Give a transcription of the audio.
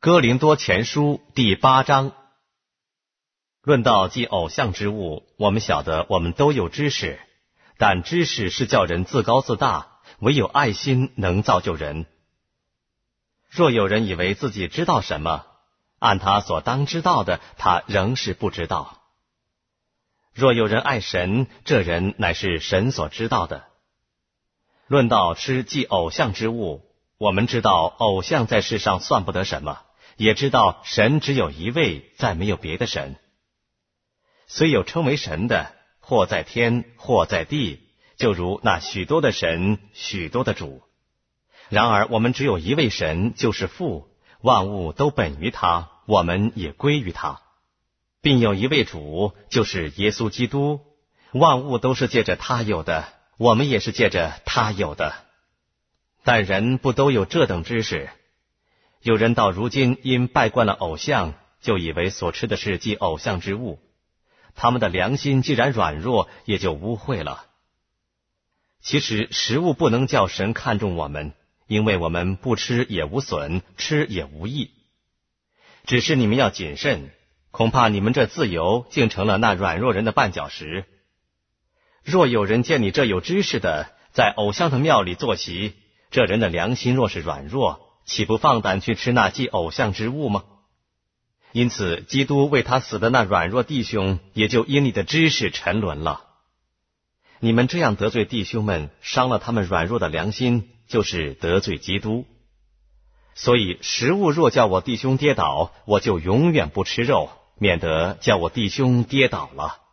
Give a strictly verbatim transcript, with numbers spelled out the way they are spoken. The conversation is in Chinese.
哥林多前书第八章，论到祭偶像之物，我们晓得我们都有知识，但知识是叫人自高自大，唯有爱心能造就人。若有人以为自己知道什么，按他所当知道的，他仍是不知道。若有人爱神，这人乃是神所知道的。论到吃祭偶像之物，我们知道偶像在世上算不得什么，也知道神只有一位，再没有别的神。虽有称为神的，或在天，或在地，就如那许多的神，许多的主。然而我们只有一位神，就是父，万物都本于他，我们也归于他，并有一位主，就是耶稣基督，万物都是借着他有的，我们也是借着他有的。但人不都有这等知识？有人到如今因拜惯了偶像，就以为所吃的是祭偶像之物，他们的良心既然软弱，也就污秽了。其实食物不能叫神看重我们，因为我们不吃也无损，吃也无益。只是你们要谨慎，恐怕你们这自由竟成了那软弱人的绊脚石。若有人见你这有知识的，在偶像的庙里坐席，这人的良心若是软弱，岂不放胆去吃那祭偶像之物吗？因此基督为他死的那软弱弟兄，也就因你的知识沉沦了。你们这样得罪弟兄们，伤了他们软弱的良心，就是得罪基督。所以食物若叫我弟兄跌倒，我就永远不吃肉，免得叫我弟兄跌倒了。